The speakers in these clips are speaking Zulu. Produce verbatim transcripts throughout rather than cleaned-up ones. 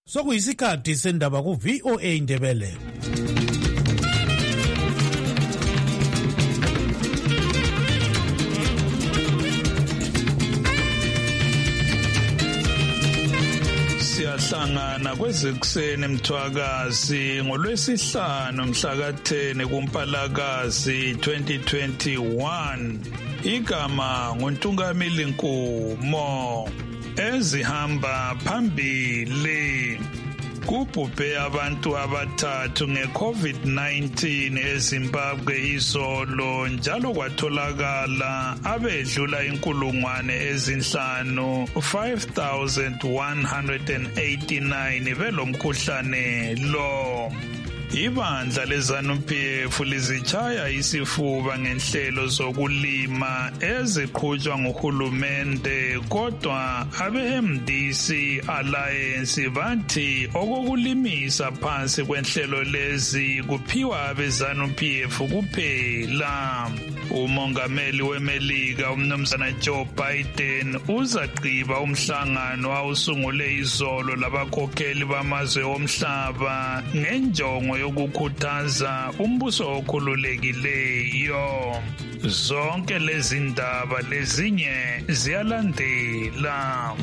Sokuyisikhathi sendaba ku V O A Indebele. Siyahlangana kwezekuseni Mthwakazi ngolwesihlanu mhla ka ten kuMpalakazi twenty twenty-one. Igama nguNtungamili Nkumo. Ezihamba phambili kubhubhe abantu abathathu nge-COVID nineteen eZimbabwe izolo njalo kwatholakala abedlula inkulungwane ezinhlanu five thousand one hundred eighty-nine belomkhuhlane lo. Ibandla leZANU-P F lizichaya isifuba ngenhlelo zokulima eziqhutshwa nguhulumende kodwa abe-M D C Alliance bathi okokulimisa phansi kwenhlelo lezi kuphiwa abe-ZANU-P F kuphela. Umongameli weMelika umnumzana Joe Biden uzaqhiba umhlangano awusungule izolo labakhokheli bamazwe omhlaba ngenjongo yokukhuthaza umbuso okhululekileyo. Zonke lezi ndaba lezinye ziyalandela.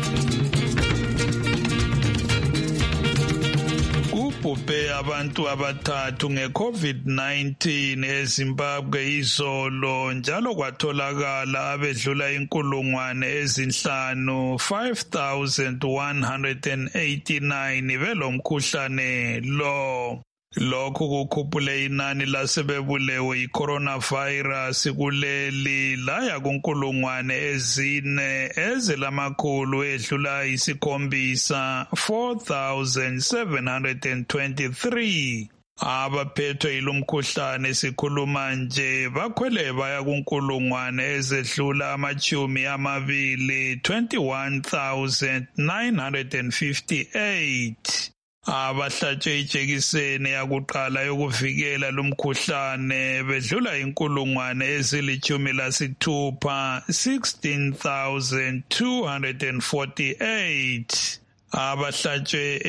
Kubhubhe abantu abathathu nge-COVID nineteen eZimbabwe izolo njalo kwatholakala abedlula inkulungwane ezinhlanu five thousand one hundred eighty-nine belomkhuhlane lo. Lokhu kukhuphule inani lasebebulewe yi-coronavirus kuleli laya kunkulungwane ezine ezilamakhulu edlula isikhombisa four thousand seven hundred twenty-three. Abaphethwe yilomkhuhlane esikhuluma nje bakhwele baya kunkulungwane ezedlula amachumi amabili twenty-one thousand nine hundred fifty-eight. Abahlatshwe ijekiseni yakuqala yokuvikela lumkhuhlane bedlula inkulungwane ezilitshumi lasithupha sixteen thousand two hundred forty-eight. Abahlatshwe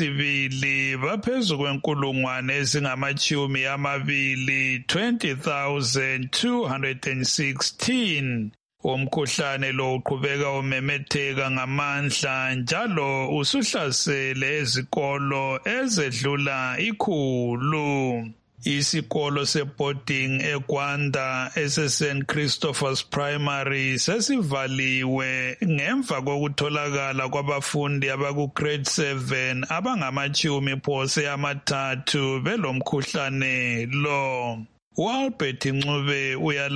esibili baphezu kwenkulungwane ezingamachumi amabili twenty thousand two hundred sixteen. Umkhuhlane lo uqhubeka umemetheka ngamandla njalo usuhlasele ezikolo ezedlula ikhulu. Isikolo seboarding eGwanda ese-Saint Christopher's Primary sesivaliwe ngemva kokutholakala kwabafundi abaku-grade seven abangamachumi phose amathathu belomkhuhlane lo. uAlbert Ncube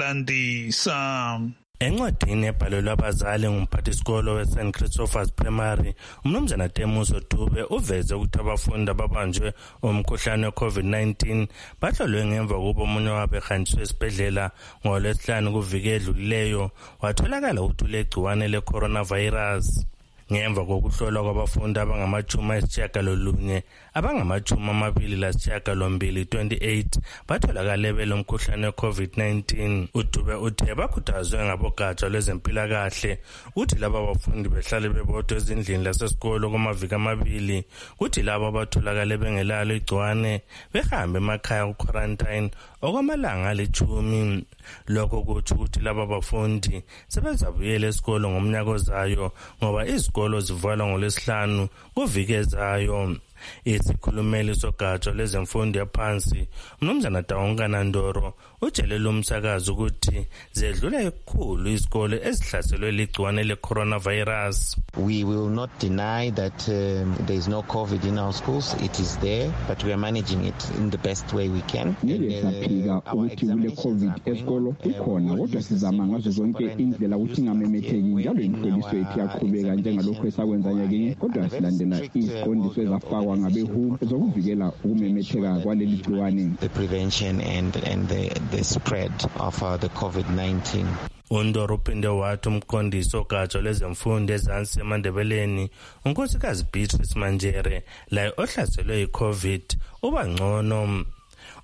uyalandisa. Encwadini ebhalelwe abazali ngumphathisikolo we-Saint Christopher's Primary, umnumzana Temuso Dube uveze ukuthi abafundi ababanjwe umkhuhlane we-COVID nineteen bahlolwe ngemva kokuba omunye wabo ehanjiswe esibhedlela ngolwesihlanu kuviki edlulileyo watholakala ukuthi ulegciwane le-coronavirus. Ngemva kokuhlolwa kwabafundi abangamachumi ayisitshiyagalolunye abangamachumi amabili lasitshiyagalombili twenty-eight batholakale belomkhuhlane we-COVID nineteen. uDube uthe bakhuthazwe ngabogatsha lwezempilakahle ukuthi laba bafundi behlale bebodwa ezindlini lasesikolo kwamaviki amabili kuthi laba abatholakale bengelalo igciwane behambe emakhaya ku-quarantine okwamalanga alitshumi. Lokho kutsho ukuthi laba bafundi sebezabuyela esikolo ngomnyaka ozayo ngoba izikolo zivalwa ngolwesihlanu kuviki ezayo. Isikhulumeli sogatsha lwezemfundo yaphansi umnumzana Taongana Ndoro utshelele umsakazi ukuthi zedlula ekhulu izikole ezihlaselwe ligciwane le-coronavirus. We will not deny that um, there is no COVID in our schools. It is there, but we are managing it in the best way we can. Ngiyaphika ukuthi kule COVID esikolo ikhona kodwa sizama ngazo zonke indlela ukuthi ingamemetheki njalo imhloliso yethu yaqhubeka njengalokho esakwenza nyakeni kodwa silandela iziqondiso ezafakwa ngabehu zokuvikela ukumemetheka kwaleli gciwane. The prevention and and the the spread of uh, the COVID nineteen. Undoro uphinde wathi umqondisi ogatsha lwezemfundo ezansi eMandebeleni unkosikazi Beatrice Manjere laye ohlaselwe yi-COVID ubangcono.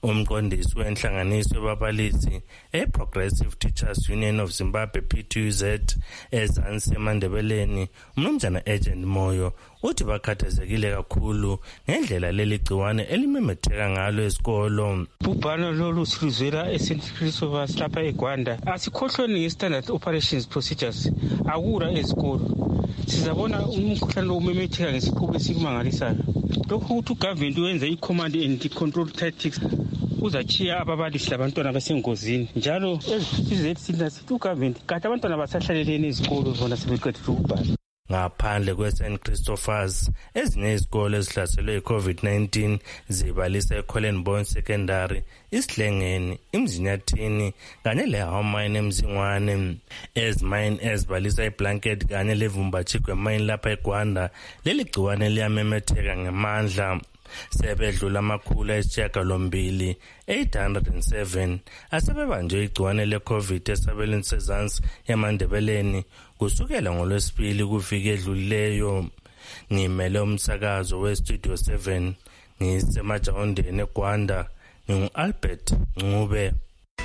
Umqondisi wenhlanganiso yababalisi e-Progressive Teachers Union of Zimbabwe P T U Z eZansi eMandebeleni, umnumzana Agent Moyo, uthi bakhathazekile kakhulu ngendlela leli gciwane elimemetheka ngalo esikolo. Ubhano lolu siluzwela eSaint Christopher's lapha eGwanda. Asikhohlweni nge-standard operations procedures akura ezikolo. Sizabona umkhuhlane lo umemetheka ngesiqubu esikumangalisayo. Lokhu ukuthi ugovernment wenza i-command and control tactics uzachiya ababalisi labantwana basengozini. Njalo ezizethina sithi ugovernment kade abantwana basahlaleleni ezikolo bona sebeqedile ukubhala. Ngaphandle kwe-Saint Christopher's, ezinye izikolo ezihlaselwe yi-COVID nineteen zibalisa eCollenborn Secondary, Isihlengeni, iMzinyathini kanye leHawmine eMzingwane. Ezimayini ezibalisa iBlanket kanye leVumbachigwe mine lapha eGwanda, leli gciwane liyamemetheka ngamandla. Sebedlula amakhulu ayisishiyagalombili eight hundred seven asebebanjwe igciwane le-COVID esabelweni seZansi eMandebeleni kusukela ngoLwesibili kuviki edlulileyo. Ngimele umsakazo we-Studio seven ngisemajawundeni eGwanda, ngingu-Albert Ncube.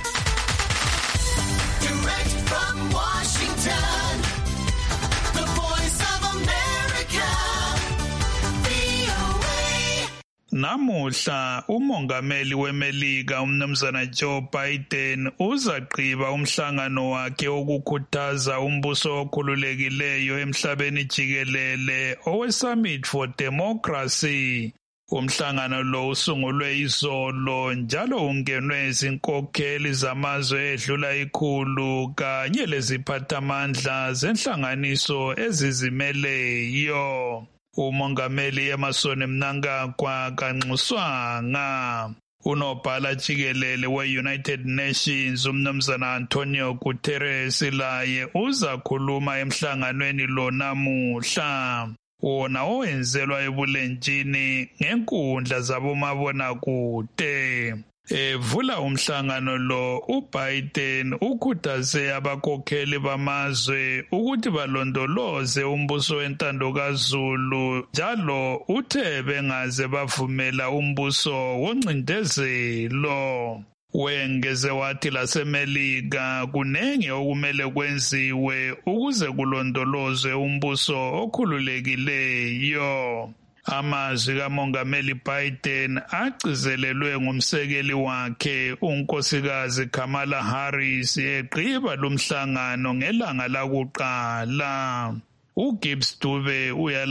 Direct from Washington, the Voice of America. Namuhla umongameli weMelika umnumzana Joe Biden uzaqhiba umhlangano wakhe wokukhuthaza umbuso okhululekileyo emhlabeni jikelele owe-Summit for Democracy. Umhlangano lo usungulwe izolo njalo ungenwe izinkokheli zamazwe edlula ikhulu kanye leziphathamandla zenhlanganiso ezizimeleyo. Umongameli Emmerson Mnangagwa kanxuswanga. Unobhala jikelele we-United Nations umnumzana Antonio Guterres laye uzakhuluma emhlanganweni lo namuhla. Wona owenzelwa ebulenjini ngenkundla zabomabonakude. Evula umhlangano lo, uBiden ukhuthaze abakhokheli bamazwe ukuthi balondoloze umbuso wentando kaZulu njalo uthe bengaze bavumela umbuso woncindezelo. Wengeze wathi laseMelika kunenge okumele kwenziwe ukuze kulondolozwe umbuso okhululekileyo. Amazwi kaMongameli Biden agcizelelwe ngumsekeli wakhe unkosikazi Kamala Harris eqhiba lumhlangano ngelanga lakuqala. uGibbs Dube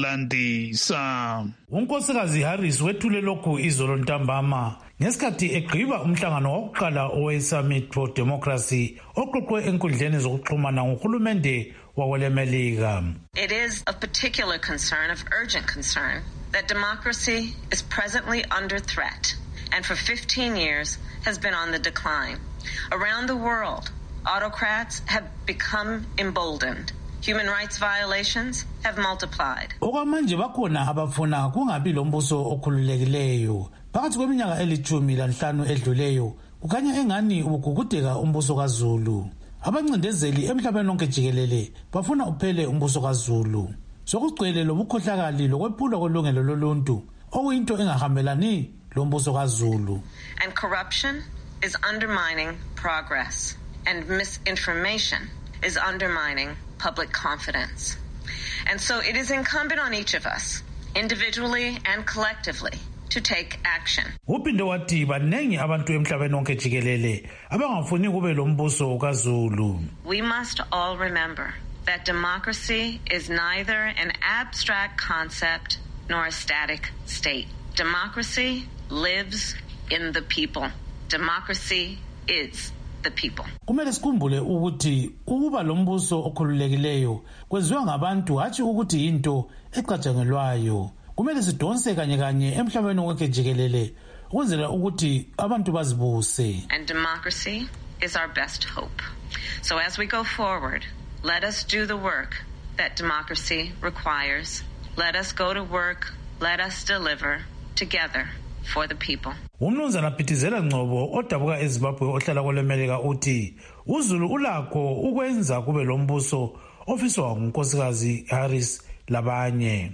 uyalandisa. Unkosikazi Harris wethule lokhu izolo ntambama ngesikhathi egqiba umhlangano wokuqala owe-Summit for Democracy oqoqwe enkundleni zokuxhumana nguhulumende wakwelemelika. It is of particular concern, of urgent concern, that democracy is presently under threat and for fifteen years has been on the decline. Around the world, autocrats have become emboldened. Human rights violations have multiplied. Okwamanje bakhona abafuna kungabi lombuso okhululekileyo. Phakathi kweminyaka elithumi lanhlanu edluleyo, kukhanya engani ubugugudeka umbuso kaZulu. Abancindezeli emhlabeni wonke jikelele bafuna uphele umbuso kaZulu. Sokugcwele lobukhohlakali lokwephula kolungelo loluntu okuyinto engahambelani lombuso kaZulu. And corruption is undermining progress, and misinformation is undermining public confidence. And so it is incumbent on each of us, individually and collectively, to take action. Uphinde wathi banengi abantu emhlabeni wonke jikelele abangafuni kube lombuso kaZulu. We must all remember that democracy is neither an abstract concept nor a static state. Democracy lives in the people. Democracy is the people. Kumele sikhumbule ukuthi ukuba lombuso okhululekileyo kwenziwa ngabantu hatshi ukuthi into ecatshangelwayo. Kumele sidonse kanye kanye emhlabeni wonke jikelele ukwenzela ukuthi abantu bazibuse. And democracy is our best hope. So as we go forward, let us do the work that democracy requires. Let us go to work. Let us deliver together for the people. Umnumzana Phithizela Ngcobo odabuka eZimbabwe ohlala kwelemelika uthi uZulu ulakho ukwenza kube lombuso ofiswa ngunkosikazi Harris labanye.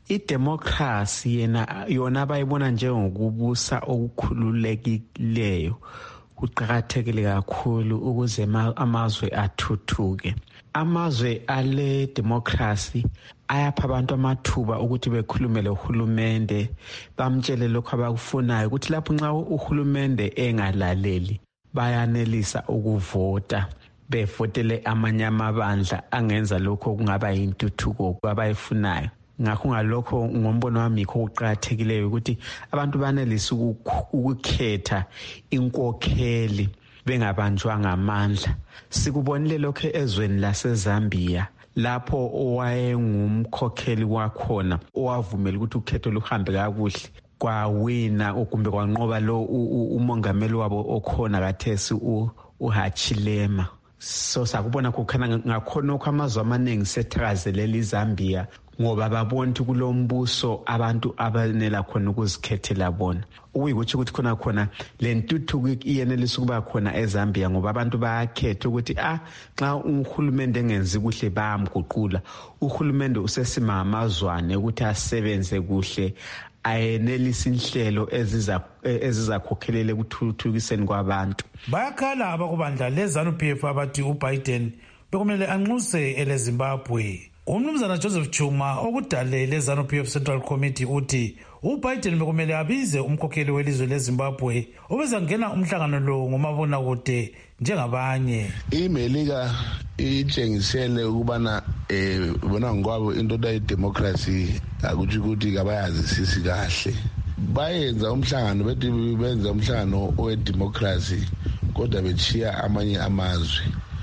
idemocracy yena yona bayibona njengokubusa okukhululekileyo kuqakathekile kakhulu ukuze amazwe athuthuke. Amazwe ale democracy ayapha abantu amathuba ukuthi bekhulumele uhulumende bamtshele lokho abakufunayo ukuthi lapho nxa uhulumende engalaleli bayanelisa ukuvota bevotele amanye amabandla angenza lokho kungaba yintuthuko abayifunayo. Ngakho ngalokho ngombono wami yikho kuqakathekileyo ukuthi abantu banelisa ukukhetha inkokheli bengabanjwa ngamandla. Sikubonile lokho ezweni laseZambia lapho owayengumkhokheli wakhona owavumela ukuthi ukhetho luhambe kakuhle kwawina kumbe kwanqoba lo umongameli wabo okhona kathesi uHachilema. So sakubona kukhana ngakhona kwamazwe amaningi sethakazelela iZambia ngoba babona ukuthi kulombuso abantu abanela khona ukuzikhethela bona. Ukuyikuthi ukuthi khona khona lentuthuko iyenelisa ukuba khona eZambia ngoba abantu bayakhetha ukuthi ah xa uhulumende engenzi kuhle bayamguqula. Uhulumende usesimamazwane ukuthi asebenze kuhle ayenelisa inhlelo eziza ezizakhokhelele ukuthuthukiseni kwabantu. Bayakhala abakubandla leZANU-P F abathi uBiden bekumele anxuse eleZimbabwe. Umnumzana Joseph Chuma okudale leZANU-P F Central Committee uthi uBiden bekumele abize umkhokheli welizwe leZimbabwe obezangena umhlangano lo ngomabona kude njengabanye. iMelika itshengisele ukubana eh bona ngokwabo into yedemocracy akuthi ukuthi kabayazisisi kahle. Bayenza umhlangano bethi benza umhlangano owedemocracy kodwa bechiya amanye amazwe.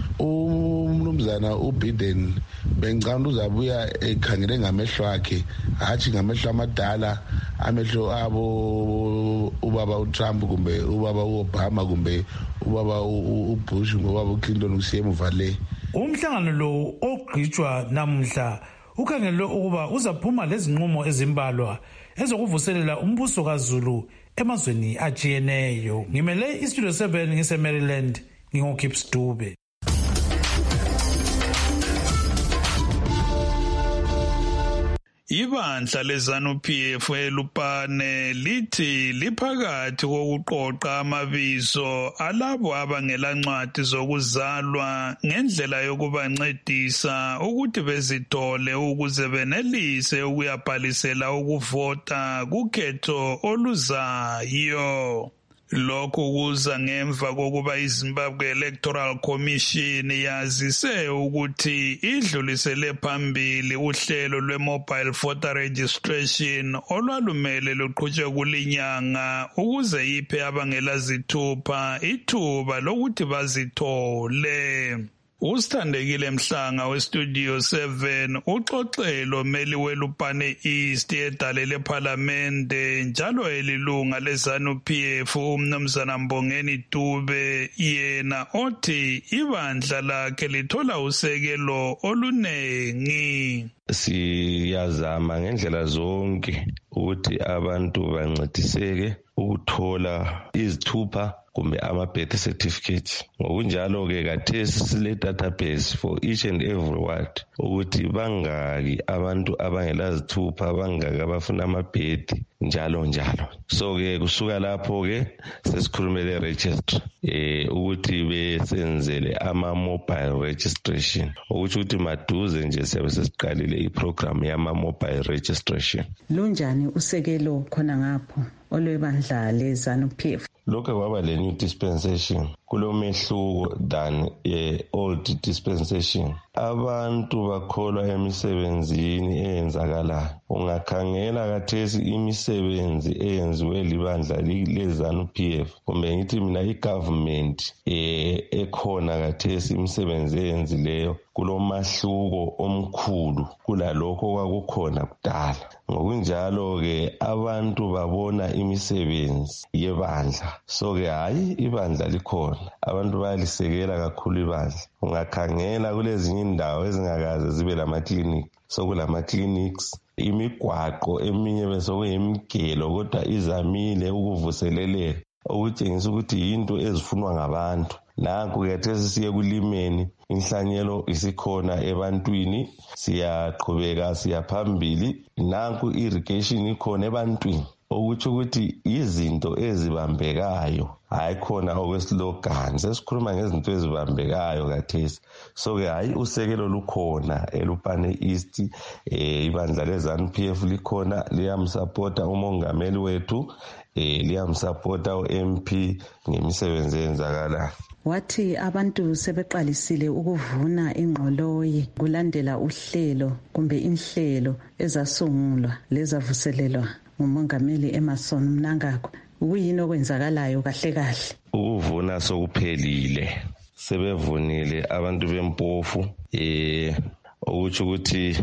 Umnumzana uBiden bengicanda uzabuya ekhangele ngamehlo akhe hathi ngamehlo amadala amehlo abo ubaba uTrump kumbe ubaba uObama kumbe ubaba uBush ngobaba uClinton usiyemuva le. Umhlangano lo ogqitshwa namhla ukhangelwe ukuba uzaphuma lezinqumo ezimbalwa ezokuvuselela umbuso kaZulu emazweni ajiyeneyo. Ngimele iStudio seven ngise Maryland ngingoKips Dube. Ibandla leZANU-P F eLupane lithi liphakathi kokuqoqa amabizo alabo abangelancwadi zokuzalwa ngendlela yokubancedisa ukuthi bezithole ukuze benelise ukuyabhalisela ukuvota kukhetho oluzayo. Lokhu kuza ngemva kokuba iZimbabwe Electoral Commission yazise ukuthi idlulisele phambili uhlelo lwe-mobile voter registration olwalumele luqhutshwe kulinyanga ukuze iphe abangelazithupha ithuba lokuthi bazithole. Usithandekile Mhlanga weStudio seven uxoxelo meli weLupane East edalele eParliamente njalo elilunga leZANU-P F umnumzana Mbongeni Dube yena othi ibandla lakhe lithola usekelo olunengi. Siyazama ngendlela zonke ukuthi abantu bancediseke ukuthola izithupha kumbe ama-birth certificate. Ngokunjalo-ke kathesi sile database for each and every ward ukuthi bangaki abantu abangelazithupha bangaki abafuna ama-birth njalo njalo. So-ke kusuka lapho-ke sesikhulumele registry eh ukuthi besenzele ama-mobile registration ukuthi ukuthi maduze nje siyabe sesiqalile iprogram yama-mobile registration. Lunjani usekelo khona ngapho olwebandla leZANU-P F? Lokho kwaba le new dispensation kulomehluko than eh, old dispensation. Abantu bakholwa emisebenzini eyenzakalayo. Ungakhangela kathesi imisebenzi eyenziwe libandla leZANU-P F kumbe ngithi mina igovernment eh ekhona kathesi imisebenzi eyenzileyo kulomahluko omkhulu kulalokho kwakukhona kudala. Ngokunjalo-ke abantu babona imisebenzi yebandla. So-ke hayi ibandla likhona. Abantu bayalisekela kakhulu ibandla. Ungakhangela kulezinye indawo ezingakaze zibe lama-clinic. So kulama-clinics. Imigwaqo eminye besokuyimigelo kodwa izamile ukuvuseleleka. Okutshengisa ukuthi yinto ezifunwa ngabantu. nanku kuyathe siye kulimeni inhlanyelo isikhona ebantwini siyaqhubeka siyaphambili nanku irrigation ikhona ebantwini okuthi ukuthi izinto ezibambekayo hayi khona okweslogan sesikhuluma ngezinto ezibambekayo kathesi so ke hayi usekelo lukhona eLupane East eh ibandla leZANU P F likhona liyamsupporta umongameli wethu eh liyamsupporta uM P ngemisebenzi eyenzakalayo. Wathi abantu sebeqalisile ukuvuna ingqoloyi kulandela uhlelo kumbe inhlelo ezasungulwa lezavuselelwa ngumongameli Emmerson Mnangagwa. Uyini okwenzakalayo kahle kahle? Ukuvuna sokuphelile. Sebevunile abantu bempofu eh ukuthi ukuthi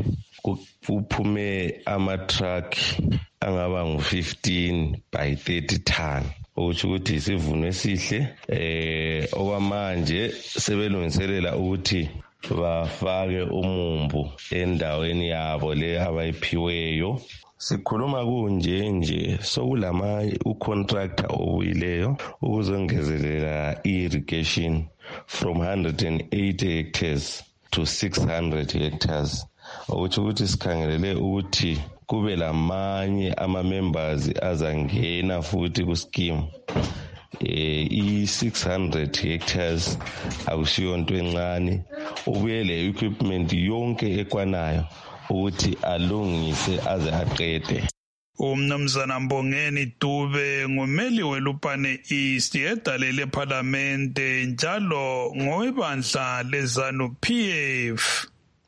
kuphume ama truck angaba ngu fifteen by thirty ton. Ukuthi ukuthi isivuno esihle eh okwamanje sebelungiselela ukuthi bafake umumbu endaweni yabo le abayiphiweyo. Sikhuluma kunje nje sokulama ucontractor obuyileyo ukuzongezelela irrigation from one hundred eighty hectares to six hundred hectares. Ukuthi ukuthi sikhangelele ukuthi kube lamanye ama members azangena futhi ku scheme. Eh i six hundred hectares akusiyo into encane ubuye le equipment yonke ekwanayo ukuthi alungise aze aqede. Umnumzana Mbongeni Dube ngumeli weLupane East edalele eParliamente njalo ngowebandla leZANU P F.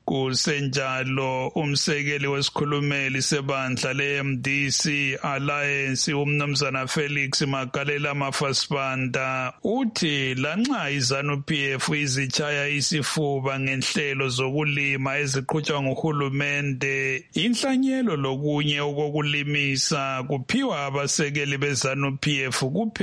Kusenjalo umsekeli wesikhulumeli sebandla le-M D C Alliance umnumzana Felix Magalela Mafasibanda uthi lanxa iZANU P F izichaya isifuba ngenhlelo zokulima eziqhutshwa nguhulumende inhlanyelo lokunye okokulimisa kuphiwa abasekeli beZANU P F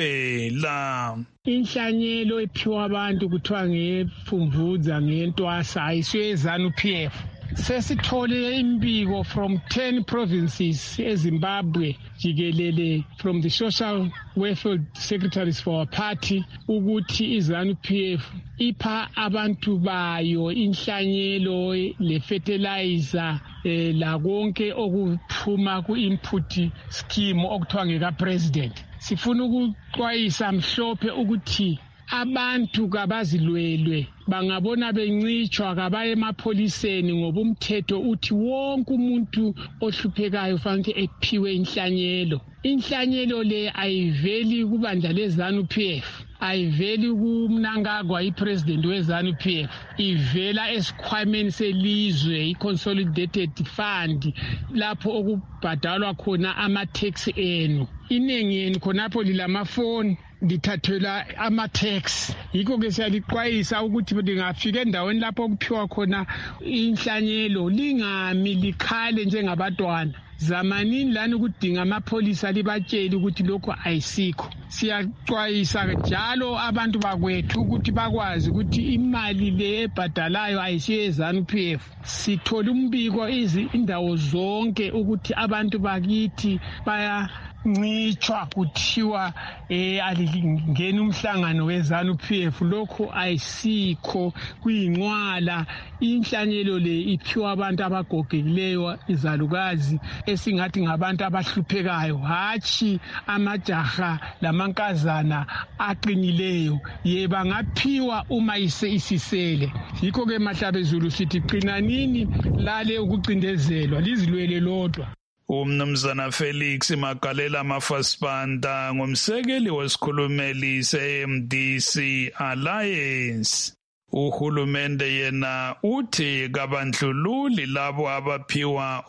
kuphela. Inhlanyelo ephiwa abantu kuthiwa ngepfumvudza ngentwasa ayisiyo ZANU P F. Sesithole imbiko from ten provinces eZimbabwe jikelele from the social welfare secretaries for our party ukuthi iZANU P F ipha abantu bayo inhlanyelo le fertilizer eh, la konke okuphuma ku input scheme okuthiwa ngeka president. Sifuna ukuxwayisa mhlophe ukuthi abantu kabazilwelwe bangabona bencitshwa kabaye emapholiseni ngoba umthetho uthi wonke umuntu ohluphekayo fanele ephiwe inhlanyelo. Inhlanyelo le ayiveli kubandla leZANU P F, ayiveli kuMnangagwa ipresident weZANU P F, ivela esikhwameni selizwe i-consolidated fund lapho okubhadalwa khona ama-tax enu. Inengi yenu khonapho lilamafoni lithathela ama-tax. Yikho ke siyaliqwayisa ukuthi lingafika endaweni lapho kuphiwa khona inhlanyelo lingami likhale njengabantwana. Zamanini lana ukudinga amapholisa libatshela ukuthi lokho ayisikho. Siyaxwayisa njalo abantu bakwethu ukuthi bakwazi ukuthi imali le ebhadalayo ayisiyo eZANU P F. Sithola umbiko izindawo zonke ukuthi abantu bakithi baya ncitshwa kuthiwa eh alingena umhlangano weZANU P F. Lokho ayisikho kuyinqwala. Inhlanyelo le iphiwa abantu abagogekileyo izalukazi esingathi ngabantu abahluphekayo hatshi amajaha lamankazana aqinileyo yeba ngaphiwa uma isisele. Yikho ke Mahlabezulu sithi qinanini lale ukucindezelwa lizilwele lodwa. Umnumzana Felix Magalela Mafasibanda ngumsekeli wesikhulumeli se-M D C Alliance. Uhulumende yena uthi kabandlululi labo abaphiwa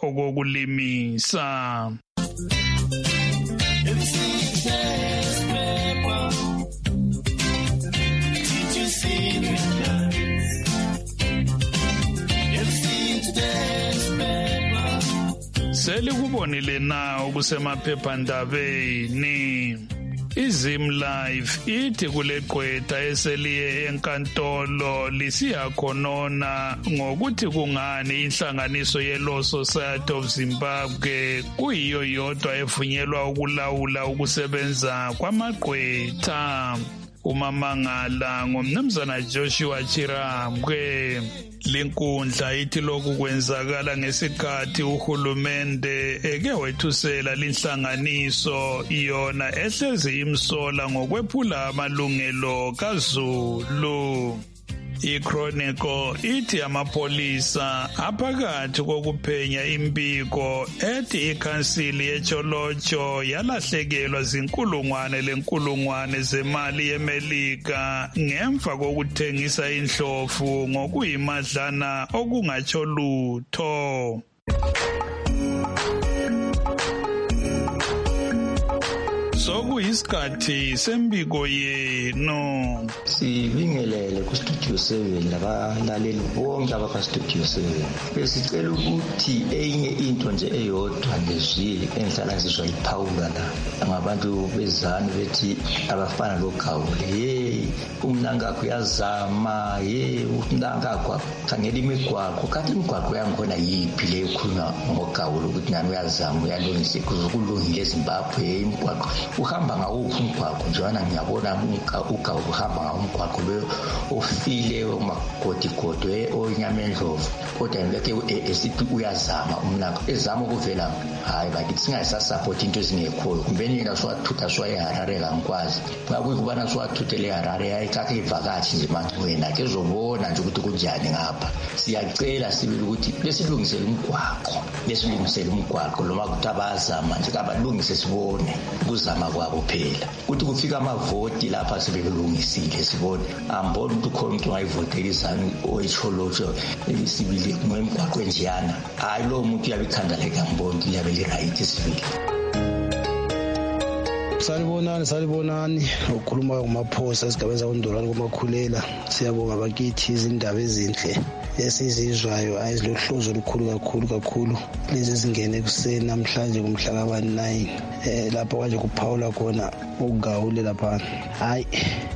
okokulimisa. Selikubonile na okusemaphephandabeni. iZim Live ithi kule gqwetha eseliye enkantolo lisiyakhonona ngokuthi kungani inhlanganiso ye-Law Society of Zimbabwe kuyiyo yodwa evunyelwa ukulawula ukusebenza kwamagqwetha. umamangala ngomnumzana Joshua Chiramke. Linkundla ithi lokhu kwenzakala ngesikhathi uhulumende eke wethusela linhlanganiso iyona ehlezi imsola ngokwephula amalungelo kaZulu. iChronicle ithi amapolisa aphakathi kokuphenya impiko ethi ikhansili yetsholotsho yalahlekelwa zinkulungwane lenkulungwane zemali yeMelika ngemva kokuthengisa indlovu ngokuyimadlana okungatsho lutho. Sokuyisikhathi sembiko yenu. Sibingelele ku-Studio seven labalaleli bonke abakwa-Studio seven. Besicela ukuthi enye into nje eyodwa lezwi engihlala ngizizwa iphawula la ngabantu bezana bethi abafana loGawule. Hey, umnangakho uyazama, hey, umnangakho khangela imigwaqo, kanti imigwaqo yangikhona yiphi le ekhuluma ngoGawule ukuthi nani uyazama uyalungisa kulungile eZimbabwe imigwaqo. Uhamba ngawuphi umgwaqo njana ngiyabona uGawule uhamba ngomgwaqo lo ofile umagodigodi onyamendlovu kodwa ngeke esithi uyazama umnakho ezama ukuvela hayi bakithi singasasupport into ezingekho kumbe nina swathutha swayiharare ngikwazi bakuyi kubana swathuthele eHarare ayikakhe ivakashi nje manje wena ke uzobona nje ukuthi kunjani ngapha siyacela sibili ukuthi lesilungisele umgwaqo lesilungisele umgwaqo lo makuthi abazama nje kabalungise sibone ukuzama kwabo phela ukuthi kufika amavoti lapha sebelungisile sibone ambona ukuthi khona umuntu wayivotelisana oyitsholotsho sibili ngomgwaqo enjeyana hayi lo muntu uyabikhandaleka ngibona liyabe li-right sibili. Salibonani salibonani ukhuluma ngomaphosa esigabeni sakondolwane komakhulela siyabonga bakithi izindaba ezinhle esizizwayo ayizilohlozo olukhulu kakhulu kakhulu lezi zingene kuseni namhlanje kumhla ka nine eh lapho kanje kuphawula khona uGawule lapha hayi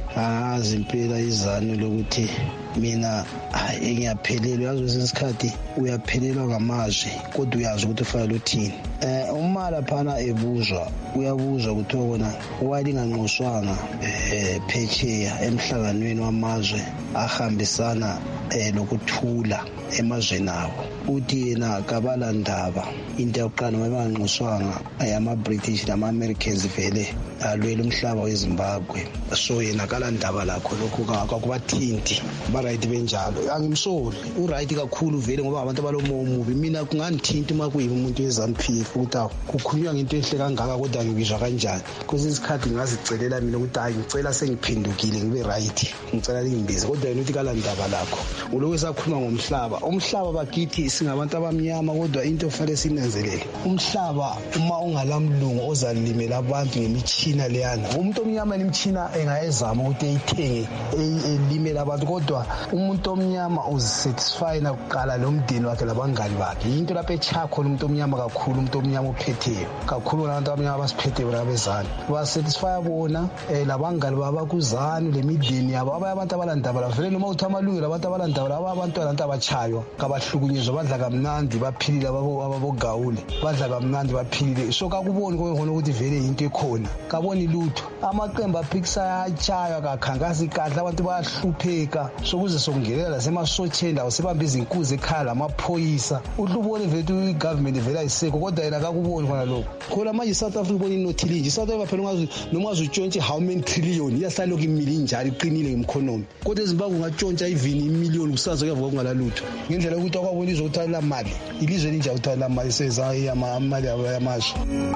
azi impela izano lokuthi mina engiyaphelelwa yazi lesikhathi uyaphelelwa ngamazwi kodwa uyazi ukuthi ufanele uthini eh uma laphana ebuzwa uyabuzwa ukuthi wona walinganqoswanga eh phecheya emhlanganweni wamazwe ahambisana eh lokuthula emazweni awo uthi yena kabala ndaba into yokuqala mabanganqoswanga ayama British nama Americans vele alwela umhlaba weZimbabwe so yena kala ndaba lakho lokho akakubathinti ba right benjalo angimsoli u right kakhulu vele ngoba abantu abalomubi mina kungangithinta uma kuyiba umuntu weZANU-P F ukuthi kukhulunywa ngento enhle kangaka kodwa ngibizwa kanjani kuze isikhathi ngazicelela mina ukuthi hayi ngicela sengiphendukile ngibe right ngicela ngimbize kodwa yena uthi kala ndaba lakho uloku sakhuluma ngomhlaba umhlaba bakithi singabantu abamnyama kodwa into ofanele sinenzelele umhlaba uma ungalamlungu ozalimela abantu ngemichina leyana umuntu omnyama nemchina engayezama ukuthi eyithenge elimela abantu kodwa umuntu omnyama uzisatisfy na kuqala lo mdeni wakhe labangani bakhe into lapho echakho umuntu omnyama kakhulu umuntu omnyama ophetheyo kakhulu abantu abamnyama abasiphetheyo labezana basatisfy bona labangani baba kuzana lemideni yabo abaye abantu abalandaba la vele noma uthi amalungelo abantu abalandaba laba abantu abantu abachaywa kabahlukunyezwa badla kamnandi baphilile ababo ababogawule badla kamnandi baphilile so kakuboni khona ukuthi vele into ekhona kaboni lutho amaqembu aphikisa achaywa kakhangasa ikadla abantu bayahlupheka sokuze sokungelela lasemasocheni lawo sebamba izinkuzi ekhala amaphoyisa uhlubone vele igovernment vele ayisekho kodwa yena kakuboni khona lokho khona manje South Africa ubona inothile nje South Africa phela ungazi noma uzutshontshe how many trillion iyasala lokho imili njalo iqinile ngemkhonomi kodwa eZimbabwe ungatshontsha even imillion kusazo kuyavuka kungalalutho ngendlela ukuthi akwabona izothatha mali ilizwe linje uthatha mali sezayi amali yamazwe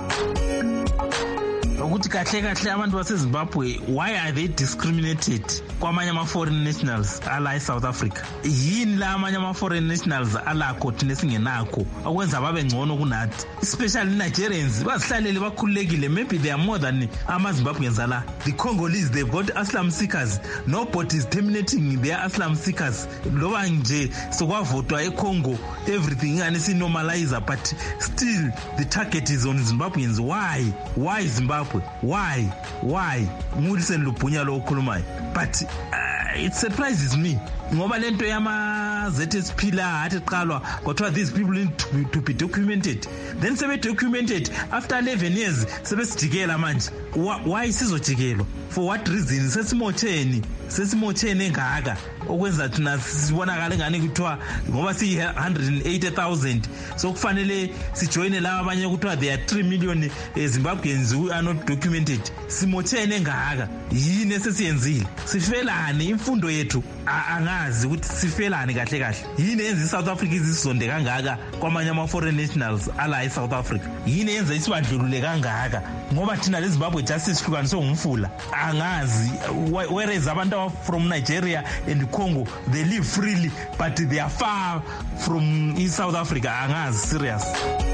ukuthi kahle kahle abantu baseZimbabwe why are they discriminated kwamanye ama foreign nationals ala eSouth Africa yini la amanye ama foreign nationals alakho thina singenakho akwenza babe ngcono kunathi especially Nigerians bazihlalele bakhululekile maybe they are more than ama Zimbabweans ala the Congolese they've got asylum seekers nobody is terminating their asylum seekers loba nje sokwavotwa eCongo everything ngani si normalize but still the target is on Zimbabweans why why Zimbabwe why why Mulisen Lupunya lo khulumayo but uh, it surprises me ngoba lento yama Z S P la athi qalwa kwathiwa these people need to be, to be documented, then sebe documented after eleven years sebesidikela manje. Why sizojikelwa? For what reason? Sesimotheni sesimotheni engaka okwenza thina sibonakala ngani kuthiwa ngoba si one hundred eighty thousand so kufanele sijoine laba abanye kuthiwa there are three million Zimbabweans who are not documented. Simotheni engaka yini esesiyenzile? Sifelani imfundo yethu? Angazi ukuthi sifelani kahle kahle. Yini yenza iSouth Africa izisonde kangaka kwamanye ama foreign nationals ala eSouth Africa? Yini yenza isibandlulule kangaka ngoba thina leZimbabwe justice hlukaniswe ngumfula? Angazi. Whereas abantu from Nigeria and Congo they live freely but they are far from in South Africa. Angazi serious.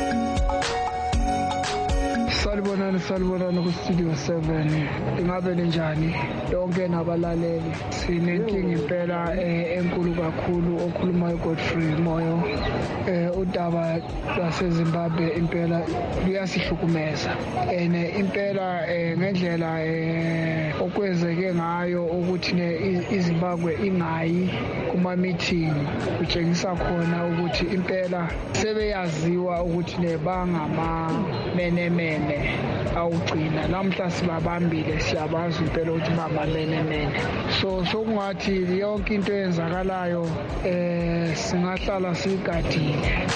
Salibonani salibonani ku studio seven. Ingabe njani yonke nabalaleli? Sinenkinga impela enkulu kakhulu okhuluma uGodfrey Moyo. Eh udaba lwaseZimbabwe impela luyasihlukumeza. Ene impela ngendlela eh okwenzeke ngayo ukuthi iZimbabwe ingayi kuma meeting kutshengisa khona ukuthi impela sebeyaziwa ukuthi nebangama menemene awugcina namhla sibabambile siyabazi impela ukuthi baba menemene. So sokungathi yonke into eyenzakalayo eh singahlala sigadile.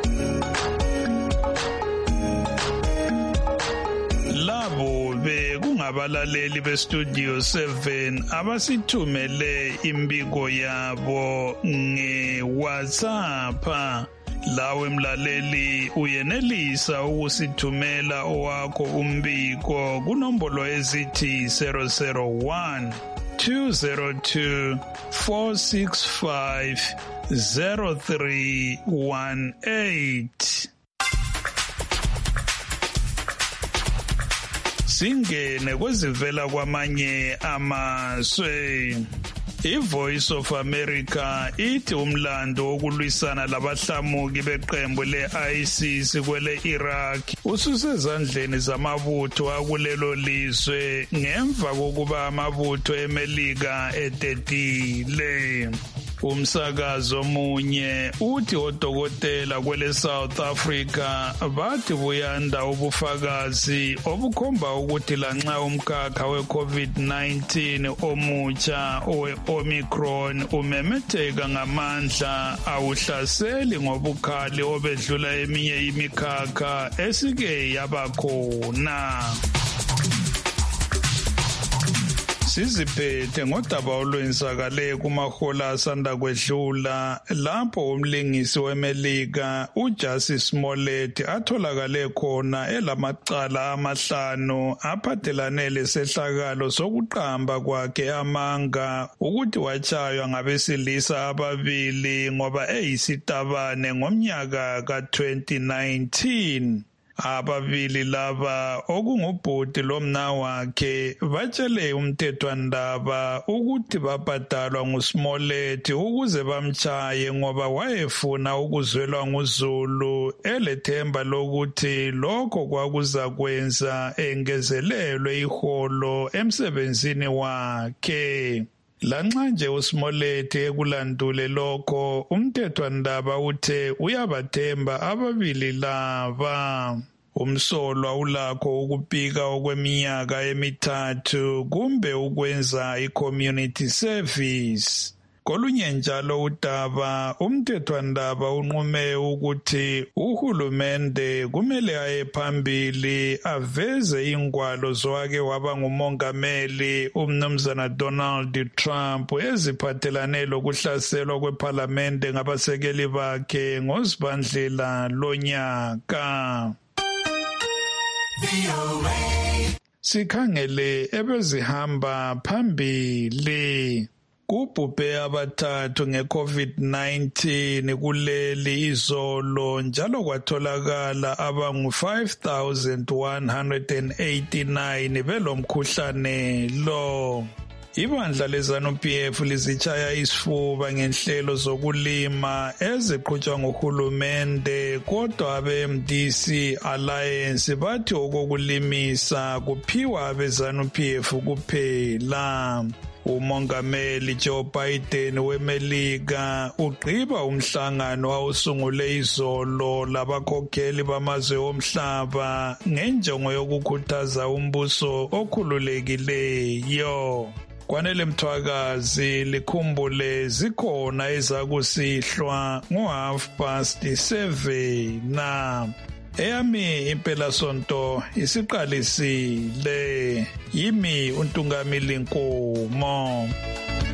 Labo be kungabalaleli bestudio seven abasithumele imbiko yabo nge-WhatsApp. Lawe mlaleli uyenelisa ukusithumela owakho umbiko kunombolo ezithi zero zero one two zero two four six five zero three one eight. Singene kwezivela kwamanye amazwe. iVoice of America ithi umlando wokulwisana labahlamuki beqembu le-I S I S kwele Iraq ususezandleni zamabutho akulelo lizwe ngemva kokuba amabutho eMelika ededile. Umsakazo omunye uthi odokotela kwele South Africa bathi buyanda ubufakazi obukhomba ukuthi lanxa umkhakha we-COVID nineteen omutsha owe-Omicron umemetheka ngamandla awuhlaseli ngobukhali obedlula eminye imikhakha esike yabakhona. Siziphethe ngodaba olwenzakale kumahola asanda kwedlula lapho umlingisi weMelika uJussie Smollett atholakale khona elamacala amahlanu aphathelane lesehlakalo sokuqamba kwakhe amanga ukuthi wachaywa ngabesilisa ababili ngoba eyisitabane ngomnyaka ka twenty nineteen. Ababili laba okungubhuti lomna wakhe batshele umthethwandaba ukuthi babhadalwa nguSmollett ukuze bamchaye ngoba wayefuna ukuzwelwa nguZulu elethemba lokuthi lokho kwakuza kwenza engezelelwe iholo emsebenzini wakhe. Lanxa nje uSmollett ekulandule lokho umthethwandaba uthe uyabathemba ababili laba. Umsolwa ulakho ukupika okweminyaka emithathu kumbe ukwenza i-community service. Kolunye njalo udaba umthethwandaba unqume ukuthi uhulumende kumele aye phambili aveze ingwalo zowake waba ngumongameli umnumzana Donald Trump eziphathelane lokuhlaselwa kweParliamente ngabasekeli bakhe ngoZibandlela lonyaka. Sikhangele ebezihamba phambili. Kubhubhe abathathu nge-COVID nineteen kuleli izolo njalo kwatholakala abangu five thousand one hundred eighty-nine belomkhuhlane lo. Ibandla leZANU-P F lizitshaya isifuba ngenhlelo zokulima eziqhutshwa nguhulumende kodwa abe-M D C Alliance bathi okokulimisa kuphiwa abeZANU-P F kuphela. Umongameli Joe Biden weMelika ugqiba umhlangano awusungule izolo labakhokheli bamazwe omhlaba ngenjongo yokukhuthaza umbuso okhululekileyo. Kwanele Mthwakazi likhumbule zikhona ezakusihlwa ngo half past seven na. Eyami impela sonto isiqalisile. Yimi uNtungamili Nkomo.